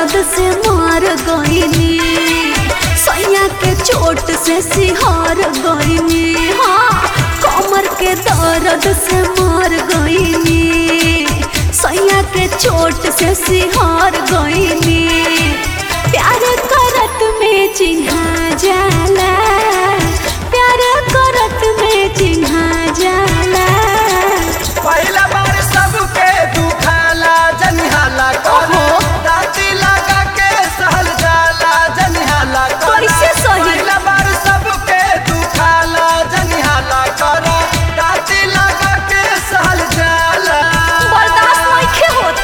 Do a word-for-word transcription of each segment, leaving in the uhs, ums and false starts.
दर्द से मार गईनी, सैया के चोट से सिहार गईनी। हाँ, कमर के दर्द से मार गईनी, सैया के चोट से सिहार गईनी। प्यार करत में चिन्हा जाला, प्यार करत में चिन्हा जाला। पहला बार सबके दुखाला जनिहाला करो, दाती लगा के सहल जाला जनिहाला करो। कैसे सही? पहला बार सबके दुखाला जनिहाला करो, दाती लगा के सहल जाला। बर्दाश्त नइखे होत।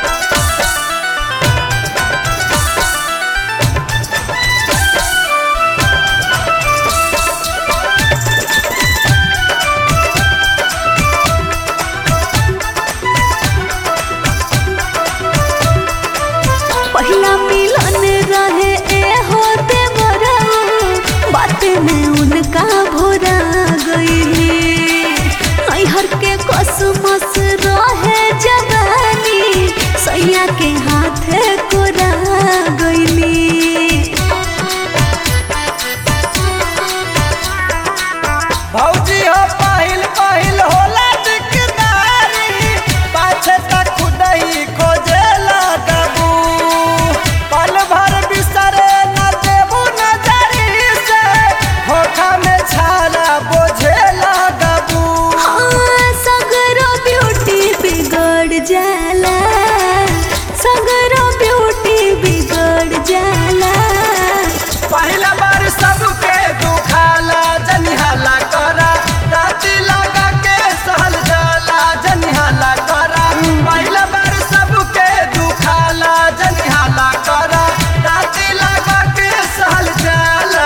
पहला मिलन रहे ए होते मरा, बात में उनका भोरा गईली। नैहर के कसमस रहे जवानी, सैया के हाथे कोरा गईली। भौजी हो पहिल पहिल होला दिकदारी, पाछे तक खुदही खोजेला दबू। पल भर बिसरे न देबू नजरी से, धोखा में छाला बोझेला दबू। हाँ, सगरो ब्यूटी बिगड़ जाला, सगरो ब्यूटी बिगड़ जाला। पहला बार सबके दुखाला जनिहाला करा, दाती लगा के सहल जाला जनिहाला करा। पहला बार सबके दुखाला जनिहाला करा, दाती लगा के सहल जाला।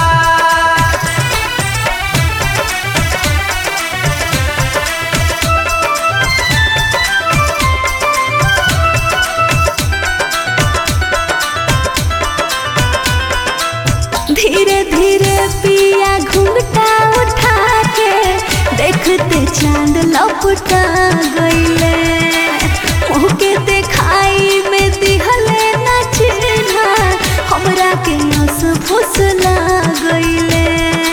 धीरे धीरे पिया घूंघटा उठा के, देखते चांद लपटा गईले। मुँह के देखाई में दिहले न चिन्हा, हमरा के हंस फुसला गईले।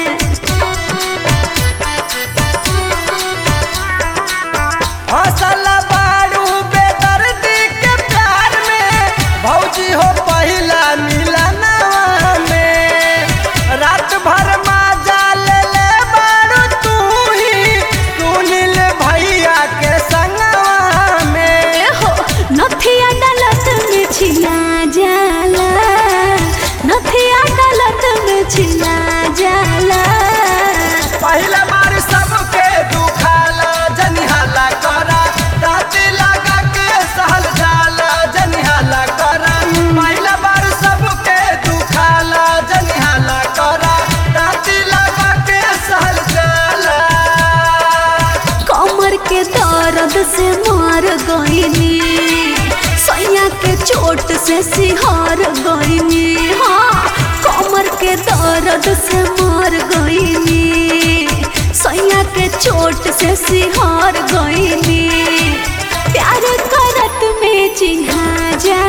हौसला बारू बेदर्दी के प्यार में, भौजी हो पहिला मिलनवा में। रात भर माजा ले ले बारू तू ही, सुनील भैया के संगवा में। हो नथिया डालत में छिला जाला, नथिया डालत में छिला जाला। पहला बार सबके दुखाला जनिहाला करा, दाती लगा के सहल जाला जनिहाला करा। पहला बार सबके दुखाला जनिहाला करा, दाती लगा के सहल जाला। कमर के दर्द से मार गईनी, सैया के चोट से सिहार गईनी। हाँ, कमर के दर्द से मार गईनी, सैया के चोट से सिहार गईनी। प्यार करत में चिन्हा जा